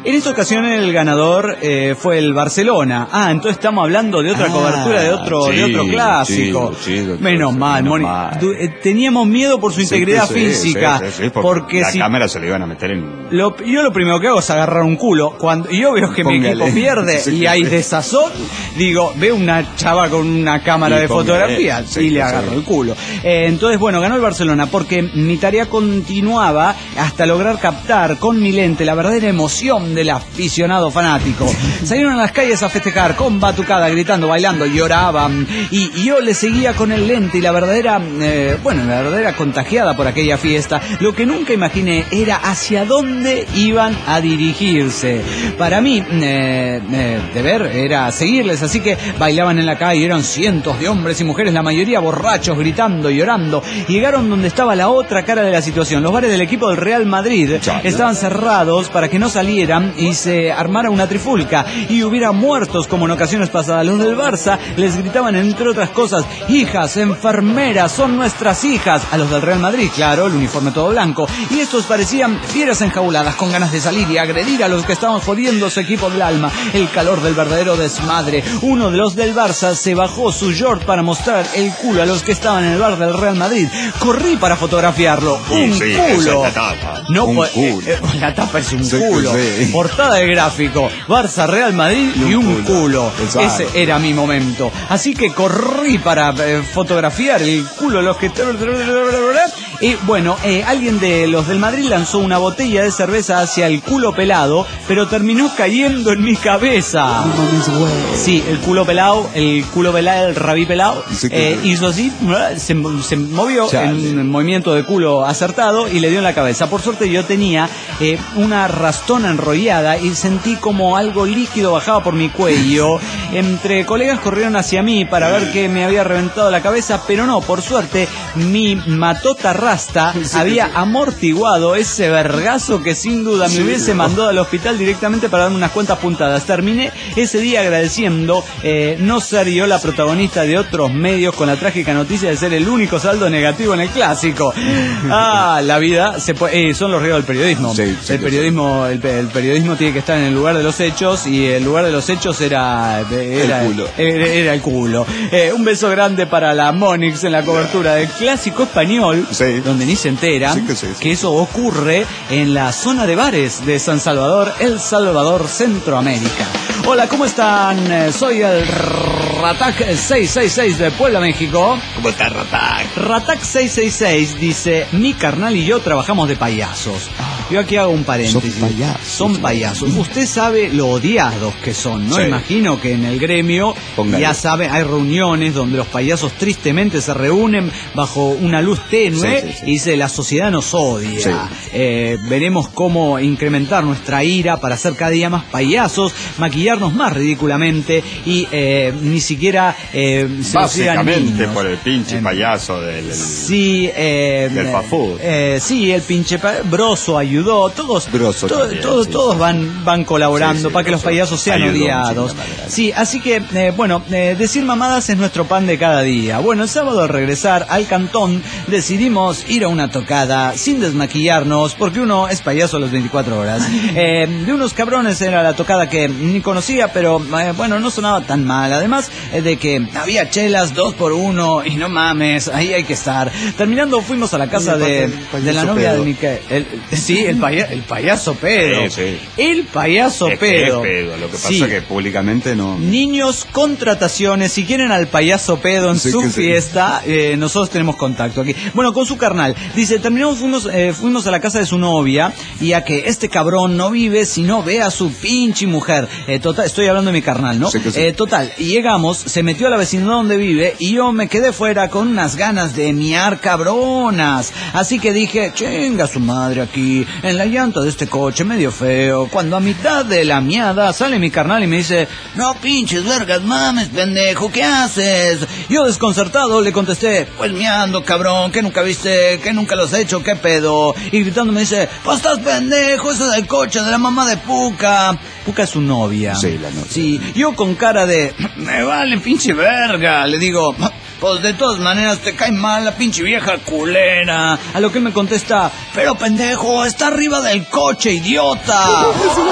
En esta ocasión el ganador eh, fue el Barcelona. Ah, entonces estamos hablando de otra ah, cobertura de otro sí, de otro clásico. Sí, sí, doctor, menos sí, mal, menos Moni. Mal. Du- eh, teníamos miedo por su sí, integridad sí, física. Sí, sí, sí, porque porque la si cámara se le iban a meter en... Lo, yo lo primero que hago es agarrar un culo. Cuando yo veo que póngale. Mi equipo pierde sí, y hay sí. desazón, digo, veo una chava con una cámara y de póngale. Fotografía sí, y le agarro sí. el culo. Eh, entonces, bueno, ganó el Barcelona porque mi tarea continuaba hasta lograr captar con mi lente la verdadera emoción del aficionado fanático. Salieron a las calles a festejar con batucada, gritando, bailando, lloraban y, y yo le seguía con el lente y la verdadera, eh, bueno, la verdadera contagiada por aquella fiesta. Lo que nunca imaginé era hacia dónde iban a dirigirse. Para mí, eh, eh, deber era seguirles, así que bailaban en la calle, eran cientos de hombres y mujeres, la mayoría borrachos, gritando, llorando. Llegaron donde estaba la otra cara de la situación. Los bares del equipo del Real Madrid estaban cerrados para que no salieran y se armara una trifulca y hubiera muertos como en ocasiones pasadas. Los del Barça les gritaban, entre otras cosas, hijas, enfermeras, son nuestras hijas. A los del Real Madrid, claro, el uniforme todo blanco. Y estos parecían fieras enjauladas con ganas de salir y agredir a los que estaban jodiendo su equipo del alma. El calor del verdadero desmadre. Uno de los del Barça se bajó su short para mostrar el culo a los que estaban en el bar del Real Madrid. Corrí para fotografiarlo. Un sí, culo. La tapa. No, un pues, culo. Eh, la tapa es un sí, culo. Sí. Portada de gráfico. Barça Real Madrid y un, y un culo. culo. Ese era mi momento. Así que corrí para eh, fotografiar el culo de los que... Y bueno, eh, alguien de los del Madrid lanzó una botella de cerveza hacia el culo pelado, pero terminó cayendo en mi cabeza. Sí, el culo pelado, el culo pelado, el rabí pelado, eh, hizo así, se, se movió Chale. en un movimiento de culo acertado y le dio en la cabeza. Por suerte yo tenía eh, una rastona enrollada y sentí como algo líquido bajaba por mi cuello. Entre colegas corrieron hacia mí para ver que me había reventado la cabeza, pero no, por suerte mi matota rasta había amortiguado ese vergazo que sin duda me hubiese mandado al hospital directamente para darme unas cuantas puntadas. Terminé ese día agradeciendo eh, no ser yo la protagonista de otros medios con la trágica noticia de ser el único saldo negativo en el clásico. Ah, la vida se puede, eh, son los ríos del periodismo. Sí, sí, el periodismo, el, el periodismo tiene que estar en el lugar de los hechos y el lugar de los hechos era, era el culo. Era, era el culo. Eh, un beso grande para la Monix en la cobertura del clásico español, sí. donde ni se entera sí que, sí, sí. que eso ocurre en la zona de bares de San Salvador, El Salvador, Centroamérica. Hola, ¿cómo están? Soy el Ratak seiscientos sesenta y seis de Puebla, México. ¿Cómo está Ratak? Ratak seiscientos sesenta y seis dice, mi carnal y yo trabajamos de payasos. Yo aquí hago un paréntesis. Son payasos. Son payasos. Usted sabe lo odiados que son, ¿no? Sí. Imagino que en el gremio, Póngale. ya saben, hay reuniones donde los payasos tristemente se reúnen bajo una luz tenue sí, sí, sí. y dice, la sociedad nos odia. Sí. Eh, veremos cómo incrementar nuestra ira para ser cada día más payasos, maquillarnos más ridículamente y eh, ni siquiera eh, se básicamente por el pinche payaso del, del, sí, eh, del Fafú. Eh, sí, el pinche pa- Broso ayudó, todos Broso to- también, todos, sí, todos sí. van van colaborando sí, sí, para que los payasos sean ayudó, odiados. manera, sí, así que eh, bueno, eh, decir mamadas es nuestro pan de cada día. Bueno, el sábado al regresar al cantón decidimos ir a una tocada sin desmaquillarnos porque uno es payaso a las veinticuatro horas. Eh, de unos cabrones era la tocada que ni conocía, pero eh, bueno, no sonaba tan mal. Además eh, de que había chelas dos por uno y no mames, ahí hay que estar. Terminando fuimos a la casa de, de la novia pedo. de Miquel. El, sí, el, paya, el payaso pedo. Sí, sí. El payaso es pedo. Que es pedo. Lo que pasa sí. es que públicamente no. Niños, contrataciones, si quieren al payaso pedo en sí, su fiesta, sí. eh, nosotros tenemos contacto aquí. Bueno, con su carnal. Dice, terminamos, fuimos, eh, fuimos a la casa de su novia y a que este cabrón no vive si no ve a su pinche mujer. Eh, total, estoy hablando de mi carnal, ¿no? Sí, sí. Eh, total, y llegamos, se metió a la vecindad donde vive y yo me quedé fuera con unas ganas de miar cabronas. Así que dije, chinga su madre aquí, en la llanta de este coche medio feo. Cuando a mitad de la miada sale mi carnal y me dice, no pinches vergas, mames, pendejo, ¿qué haces? Yo desconcertado le contesté, pues miando, cabrón, que nunca viste, que nunca lo has hecho, qué pedo. Y gritando me dice, pues estás pendejo, eso es del coche de la mamá de Puca. Puca es su novia. Sí, la novia. Sí, yo con cara de, me vale pinche verga, le digo, pues de todas maneras te cae mal la pinche vieja culera. A lo que él me contesta, pero pendejo, está arriba del coche, idiota.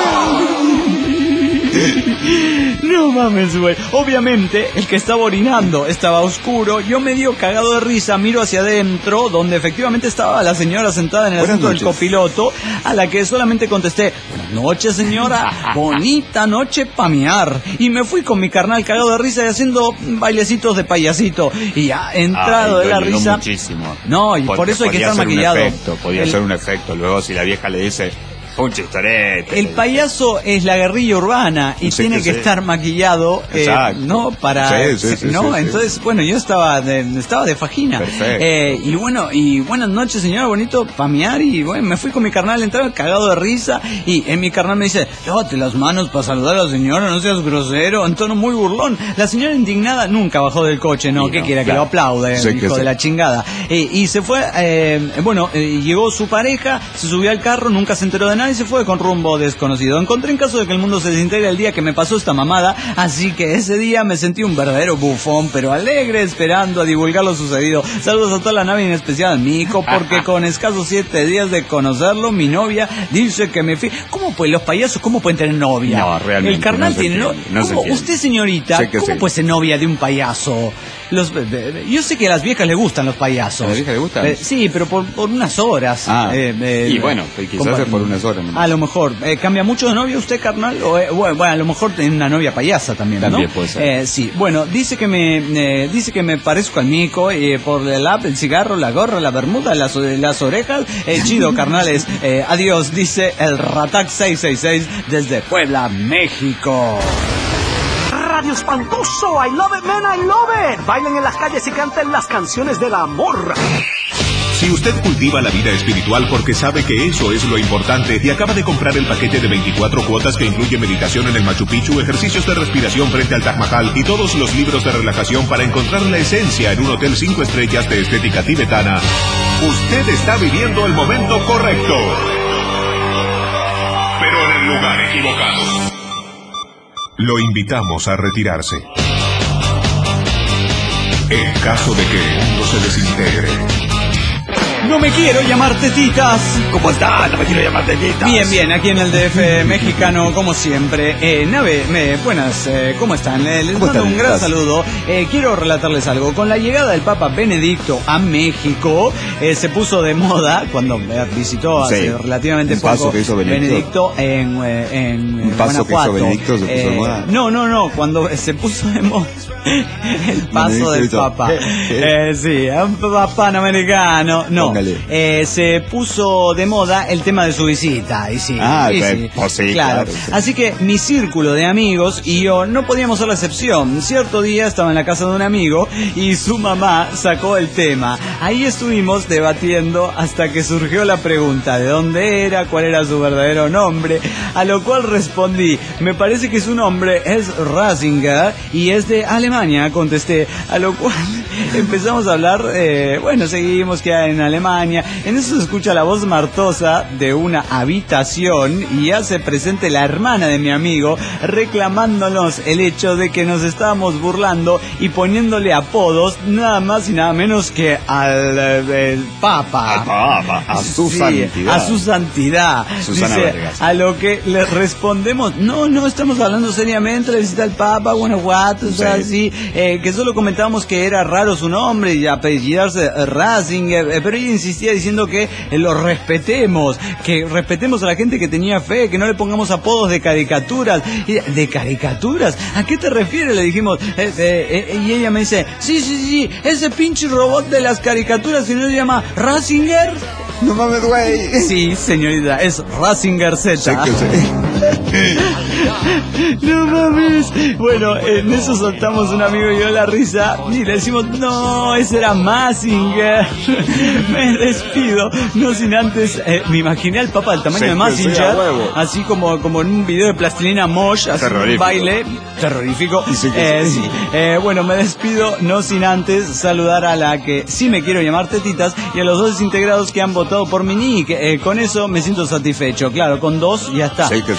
No mames, güey. Obviamente, el que estaba orinando estaba oscuro. Yo medio cagado de risa, miro hacia adentro, donde efectivamente estaba la señora sentada en el asiento del copiloto, a la que solamente contesté, buenas noches, señora, bonita noche pa' miar. Y me fui con mi carnal cagado de risa y haciendo bailecitos de payasito. Y ya, entrado Ay, de la risa... muchísimo. No, y Porque por eso hay que estar maquillado. Un efecto, podía el... ser un efecto. Luego, si la vieja le dice... Un chistorete. El payaso es la guerrilla urbana y sí, tiene que, que que sí. estar maquillado, eh, ¿no? Para, sí, sí, sí, ¿no? Sí, sí, Entonces, sí. bueno, yo estaba de, estaba de fajina. Perfecto. Eh, y bueno, y buenas noches, señora, bonito pamear. Y bueno, me fui con mi carnal, entraba cagado de risa. Y en mi carnal me dice, lávate las manos para saludar a la señora, no seas grosero, en tono muy burlón. La señora indignada nunca bajó del coche, ¿no? Y ¿Qué no, quiera? claro. Que lo aplaude, Sí, hijo que de sí. la chingada. Eh, y se fue, eh, bueno, eh, llegó su pareja, se subió al carro, nunca se enteró de nada y se fue con rumbo desconocido. Encontré en caso de que el mundo se desintegre el día que me pasó esta mamada, así que ese día me sentí un verdadero bufón, pero alegre, esperando a divulgar lo sucedido. Saludos a toda la nave, y en especial al Mico, porque con escasos siete días de conocerlo, mi novia dice que me fui... ¿Cómo pues los payasos, cómo pueden tener novia? No, realmente, El carnal no se tiene entiende, novia. no se ¿Cómo? entiende. Usted, señorita, Sé que ¿cómo sí. puede ser novia de un payaso? Los, yo sé que a las viejas les gustan los payasos. ¿A las viejas les gustan? Eh, sí, pero por, por unas horas. Ah, Eh, eh, y bueno, quizás es por unas horas. A lo mejor. Eh, ¿Cambia mucho de novia usted, carnal? O, eh, bueno, bueno, a lo mejor tiene una novia payasa también, ¿no? También puede ser. Eh, sí, bueno, dice que me eh, dice que me parezco al Mico eh, por el app, el cigarro, la gorra, la bermuda, las, las orejas. Eh, chido, carnales. Eh, adiós, dice el Ratac seiscientos sesenta y seis desde Puebla, México. Radio espantoso, I love it, man, I love it. Bailen en las calles y canten las canciones del amor. Si usted cultiva la vida espiritual porque sabe que eso es lo importante y acaba de comprar el paquete de veinticuatro cuotas que incluye meditación en el Machu Picchu, ejercicios de respiración frente al Taj Mahal y todos los libros de relajación para encontrar la esencia en un hotel cinco estrellas de estética tibetana, usted está viviendo el momento correcto, pero en el lugar equivocado. Lo invitamos a retirarse. En caso de que el mundo se desintegre. No me quiero llamar Tetitas. ¿Cómo estás? No me quiero llamar Tetitas. Bien, bien, aquí en el D F mexicano, como siempre. Eh, nave, me, buenas, eh, ¿cómo están? Eh, les ¿Cómo mando están? un gran ¿Estás? saludo. Eh, quiero relatarles algo. Con la llegada del Papa Benedicto a México, eh, se puso de moda, cuando eh, visitó hace Sí, relativamente un paso poco que hizo Benedicto. en, eh, en Un paso que hizo Guanajuato. Benedicto se puso de Eh, moda. No, no, no, cuando se puso de moda el paso Benedicto del hizo- Papa. Eh, sí, un Papa panamericano. No, Póngale. eh, se puso de moda el tema de su visita. Y sí, Ah, y pues, sí, pues sí, claro. claro, sí. Así que mi círculo de amigos y yo no podíamos ser la excepción. Cierto día estaba en la casa de un amigo y su mamá sacó el tema. Ahí estuvimos debatiendo hasta que surgió la pregunta de dónde era, cuál era su verdadero nombre, a lo cual respondí, me parece que su nombre es Ratzinger y es de Alemania, contesté, a lo cual empezamos a hablar, eh, bueno, seguimos que en Alemania, en eso se escucha la voz martosa de una habitación y hace presente la hermana de mi amigo reclamándonos el hecho de que nos estábamos burlando y poniéndole apodos nada más y nada menos que al eh, el Papa. Al Papa, a su Sí, santidad. a su santidad. Susana Dice, Vargas. a lo que le respondemos, no, no, estamos hablando seriamente, la visita al Papa, Guanajuato, Sí. así, eh, que solo comentábamos que era raro su nombre y apellidarse eh, Ratzinger, eh, pero ella insistía diciendo que eh, lo respetemos, que respetemos a la gente que tenía fe, que no le pongamos apodos de caricaturas. Y, ¿de caricaturas? ¿A qué te refieres? Le dijimos, eh, eh, eh, y ella me dice, sí, sí, sí, ese pinche robot de las caricaturas que no se llama Ratzinger. No mames, güey. Sí, señorita, es Ratzinger Z. Sé que sé. No mames. Bueno, en eso soltamos un amigo y yo la risa y le decimos, no, ese era Mazinger. Me despido, no sin antes, eh, me imaginé al Papa del tamaño Sí, de que Mazinger, sea huevo. así como, como en un video de plastilina Mosh, así un Terrorífico. baile terrorífico. Sí, que Eh, sí. sí. Eh, bueno, me despido, no sin antes saludar a la que sí me quiero llamar Tetitas y a los dos desintegrados que han votado por mi nick. Eh, con eso me siento satisfecho. Claro, con dos ya está. Sí, que sí.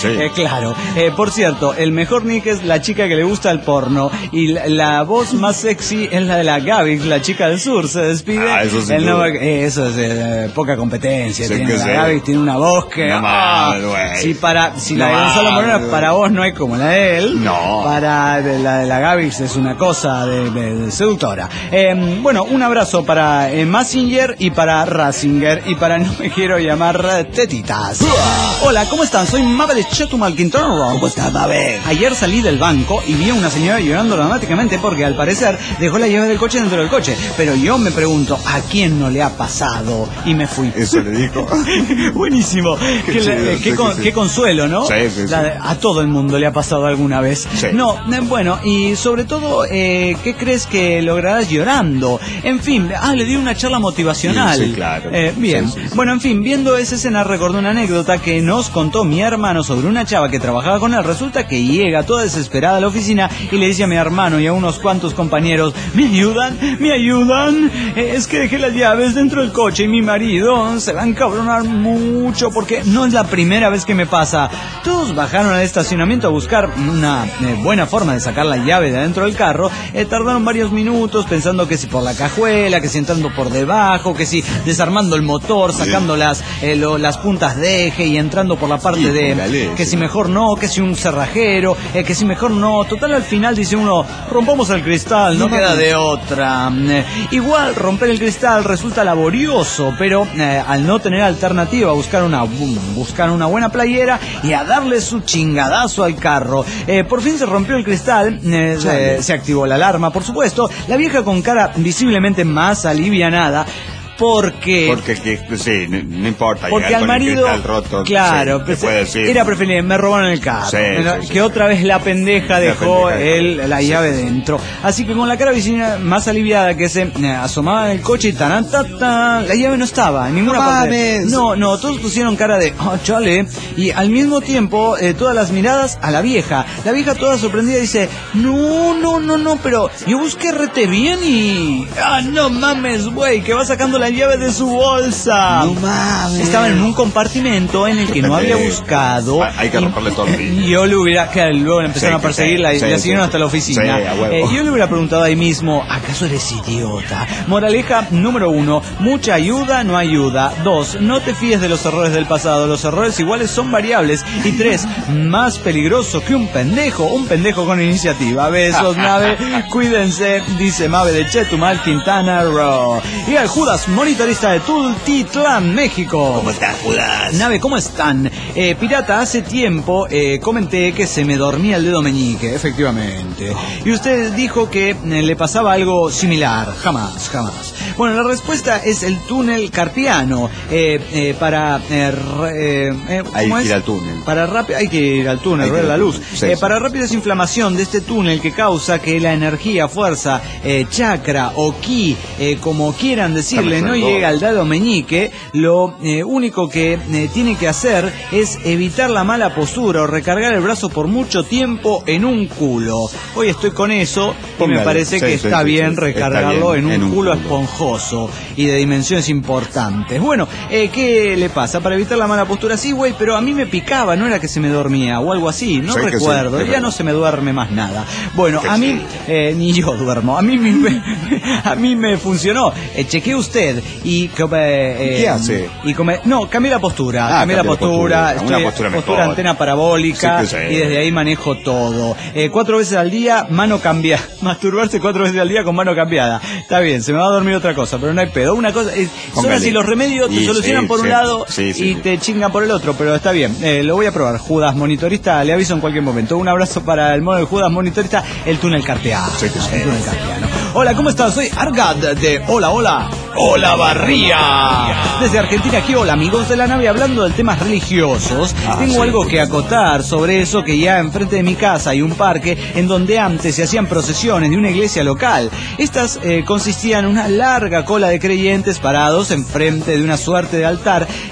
sí. Eh, claro. Eh, por cierto, el mejor nick es la chica que le gusta el porno. Y la, la voz más sexy es la de la Gaby, la chica del sur. Se despide. Ah, eso sin el duda. nombre, eh, eso es eh, poca competencia. Sí, tiene que la sí. Gaby tiene una voz que... No ah, mames, güey. si para, si No la de Gonzalo mames, Moreno güey. para vos no hay como la de él. No. Para de la de la Gaby es una cosa de, de- de seductora. Eh, bueno, un abrazo para eh, Massinger y para Ratzinger y para no me quiero llamar eh, Tetitas. Hola, ¿cómo están? Soy Mabel de Chetumal Quintero. ¿Cómo estás, Mabel? Ayer salí del banco y vi a una señora llorando dramáticamente porque al parecer dejó la llave del coche dentro del coche. Pero yo me pregunto, ¿a quién no le ha pasado? Y me fui. Eso le dijo. Buenísimo. Qué, Qué la- chido, eh, qué sí, con- sí, sí. qué consuelo, ¿no? Sí, sí, sí. La de- a todo el mundo le ha pasado alguna vez. Sí. No, eh, bueno, y sobre todo, eh, ¿qué crees que lograrás llorando? En fin, ah, le di una charla motivacional. Sí, sí, claro. Eh, bien. Sí, sí, sí. Bueno, en fin, viendo esa escena recordé una anécdota que nos contó mi hermano sobre una chava que trabajaba con él. Resulta que llega toda desesperada a la oficina y le dice a mi hermano y a unos cuantos compañeros, ¿me ayudan? ¿Me ayudan? Eh, es que dejé las llaves dentro del coche y mi marido se va a encabronar mucho porque no es la primera vez que me pasa. Todos bajaron al estacionamiento a buscar una eh, buena forma de sacar la llave de adentro del carro. Eh, tardaron varios minutos pensando que si por la cajuela, que si entrando por debajo, que si desarmando el motor, sacando las, eh, lo- las puntas de eje y entrando por la parte Sí, de... póngale, que sí. si mejor no, que si un cerrajero, eh, que si mejor no. Total, al final dice uno, rompamos el cristal, no, No queda mames. de otra. Eh, igual romper el cristal resulta laborioso, pero eh, al no tener alternativa, buscar una, buscar una buena playera y a darle su chingadazo al carro. Eh, por fin se rompió el cristal, eh, se, se activó la alarma, por supuesto. La vieja con cara visiblemente más alivianada. Porque... Porque, que, sí, no, no importa. Porque llegar al con el marido, cristal roto, claro, sí, pues, te puede decir. era preferible, me robaron el carro, Sí, ¿no? sí, sí, que otra vez la pendeja dejó pendeja él dejó. la Sí, llave sí, sí. dentro. Así que con la cara vicina más aliviada que se eh, asomaba en el coche y tan, tan, tan, la llave no estaba en ninguna No parte. mames. No, no, todos pusieron cara de, oh, chale, y al mismo tiempo eh, todas las miradas a la vieja. La vieja toda sorprendida dice, no, no, no, no, pero yo busqué rete bien y... Ah, no mames, güey, que va sacando la llave de su bolsa. No mames. Estaba en un compartimento en el que no había buscado. Ah, hay que y- romperle todo el y yo le hubiera, que luego le empezaron Sí, a perseguirla sí, y sí, la siguieron sí. hasta la oficina. Sí, a huevo. Eh, yo le hubiera preguntado ahí mismo, ¿acaso eres idiota? Moraleja número uno, mucha ayuda no ayuda. Dos, no te fíes de los errores del pasado. Los errores iguales son variables. Y tres, más peligroso que un pendejo, un pendejo con iniciativa. Besos, Nave. Cuídense, dice Mave de Chetumal, Quintana Roo. Y al Judas, monitorista de Tultitlán, México. ¿Cómo estás, Judas? Nave, ¿cómo están? Eh, pirata, hace tiempo eh, comenté que se me dormía el dedo meñique, efectivamente. Y usted dijo que eh, le pasaba algo similar. Jamás, jamás. Bueno, la respuesta es el túnel carpiano. Eh, eh, para... eh, re- eh, eh, Hay ¿cómo que es? ir al túnel. Para rápido, hay que ir al túnel, Hay que ver ir la al luz. túnel, sí, Eh, sí. Para rápida desinflamación de este túnel que causa que la energía, fuerza, eh, chakra o ki, eh, como quieran decirle, no Estamos llega al dedo meñique, lo eh, único que eh, tiene que hacer es evitar la mala postura o recargar el brazo por mucho tiempo en un culo. Hoy estoy con eso y Póngale, me parece sí, que sí, está sí, bien sí, recargarlo está bien, en un, en un culo, culo. esponjoso y de dimensiones importantes. Bueno, eh, ¿qué le pasa? Para evitar la mala postura, sí, güey, pero a mí me picaba, no era que se me dormía o algo así, no Sí, que sí, recuerdo, que ya verdad. no se me duerme más nada. Bueno, Que a mí, sí. eh, ni yo duermo, a mí me, a mí me funcionó. Eh, chequeé usted y... come, eh, ¿Qué hace? Y come, no, cambié la postura, Ah, cambié la cambió la postura, postura, una estoy- postura postura mejor. antena parabólica Sí, que sí. y desde ahí manejo todo. Eh, cuatro veces al día, mano cambiada. Masturbarse cuatro veces al día con mano cambiada. Está bien, se me va a dormir otra cosa, pero no hay pedo. Una cosa, eh, son Póngale. así los remedios, te Y solucionan sí, por un sí, lado sí, sí, y sí. te chingan por el otro, pero está bien. Eh, lo voy a probar. Judas, monitorista, le aviso en cualquier momento. Un abrazo para el mono de Judas, monitorista, el túnel carpeano. Sí, que sí. El túnel carpeano. Hola, ¿cómo estás? Soy Argad de Hola, Hola. Hola, Barría. Desde Argentina, aquí, hola, amigos de la nave, hablando de temas religiosos. Ah, tengo sí, algo que sí. acotar sobre eso, que ya enfrente de mi casa hay un parque en donde antes se hacían procesiones de una iglesia local. Estas eh, consistían en una larga cola de creyentes parados enfrente de una suerte de altar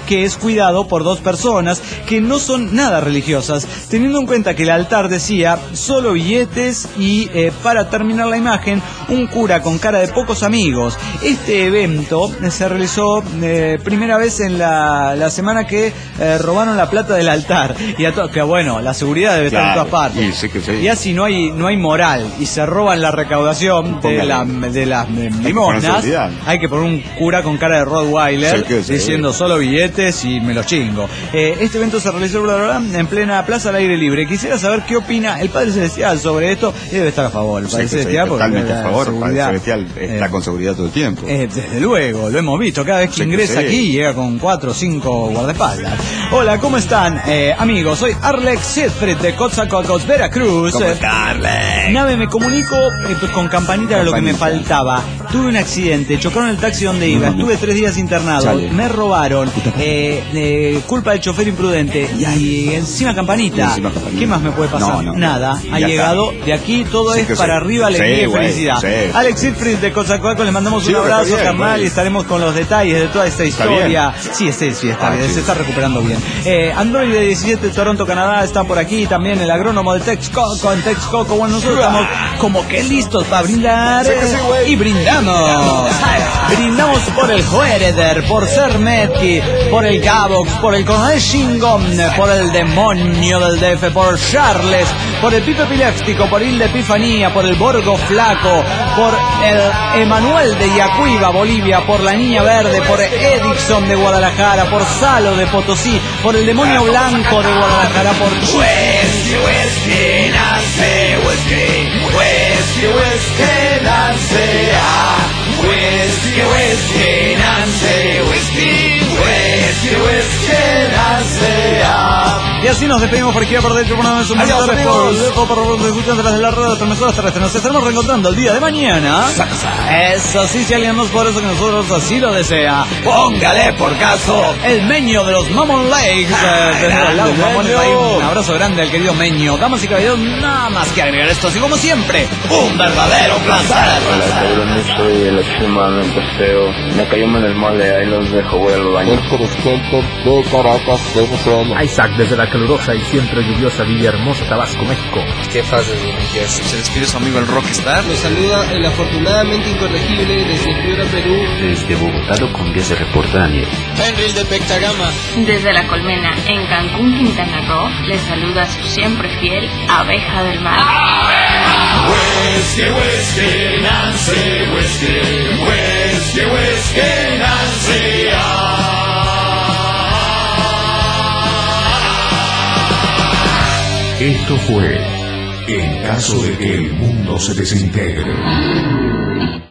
que es cuidado por dos personas que no son nada religiosas, teniendo en cuenta que el altar decía solo billetes y eh, para terminar la imagen, un cura con cara de pocos amigos. Este evento se realizó eh, primera vez en la, la semana que eh, robaron la plata del altar. Y a to- que bueno, la seguridad debe Claro, estar en todas partes. y sí que sí. Y así no hay no hay moral y se roban la recaudación de, la, de las eh, poner limosnas. seguridad. Hay que poner un cura con cara de Rottweiler Sí que sí. diciendo solo billetes y me los chingo. Eh, este evento se realizó bla, bla, bla, en plena plaza al aire libre. Quisiera saber qué opina el Padre Celestial sobre esto. Y debe estar a favor el Padre Sí, que sí, Celestial. porque totalmente la a favor. El Padre seguridad, Celestial está eh, con seguridad todo el tiempo. eh, desde luego, lo hemos visto. Cada vez que Sí que ingresa sí. aquí llega con cuatro o cinco guardaespaldas. Hola, ¿cómo están? Eh, amigos, soy Arlex Siegfried de Coatzacoalcos, Veracruz. ¿Cómo Eh, está, Arlex? Nave, me comunico eh, pues, con campanita era lo que me Campanita. faltaba. Tuve un accidente, chocaron el taxi donde iba, No, no. estuve tres días internado, Chale. me robaron, eh, eh, culpa del chofer imprudente y encima campanita. Y encima campanita. ¿Qué más me puede pasar? No, no. Nada, ha Ya llegado de aquí, todo Sí es que para sí. arriba, alegría Sí, y güey, felicidad. sí. Alex Siegfried de Coatzacoalcos, le mandamos Sí, un está abrazo, bien, carnal, güey. y estaremos con los detalles de toda esta historia. Sí, sí, sí, está Ah, bien, sí. se está recuperando bien. Eh, Android de diecisiete, Toronto, Canadá, está por aquí, también el agrónomo de Texcoco, en Texcoco. Bueno, nosotros estamos como que listos para brindar, Sí que sí, güey. y brindamos. Brindamos por el Joereder, por Ser Metki, por el Gabox, por el Coronel Shingon, por el demonio del D F, por Charles, por el Pipe Epiléptico, por Hilda Epifanía, por el Borgo Flaco, por el Emanuel de Yacuiba, Bolivia, por la Niña Verde, por Edison de Guadalajara, por Salo de Potosí, por el Demonio Blanco de Guadalajara, por Whisky, whisky, Nancy, whisky, whisky, whisky, Nancy, ah. Whisky, whisky, Nancy, whisky, whisky, whisky, Nancy, ah. Y así nos despedimos por aquí por dentro. Una vez un Adiós, por amigos. dejo por los escuchan tras de la radio de transmisoras terrestres. Nos estaremos reencontrando el día de mañana. Eso sí, si alguien nos por eso que nosotros así lo desea. Póngale por caso. El Meño de los Mammon Lakes. eh, desde los lados Mamones, ahí un abrazo grande al querido Meño. Damas y caballeros, nada más que agregar esto. Así como siempre, un verdadero placer. Hola, cabrones, soy el extremadamente feo. Me cayó en el mole, ahí los dejo, voy al baño. de Caracas, Venezuela. Isaac desde la calurosa y siempre lluviosa Villahermosa, Tabasco, México. ¿Qué pasa, New Jersey? Se despide su amigo el Rockstar. Los saluda el afortunadamente incorregible desde Piura, Perú. Desde Bogotá, Colombia, se reporta Daniel. Henry de Pectagama. Desde La Colmena, en Cancún, Quintana Roo, les saluda su siempre fiel Abeja del Mar. Whisky, whisky, Nancy, whisky, whisky, whisky, Nancy, ah. Esto fue En caso de que el mundo se desintegre.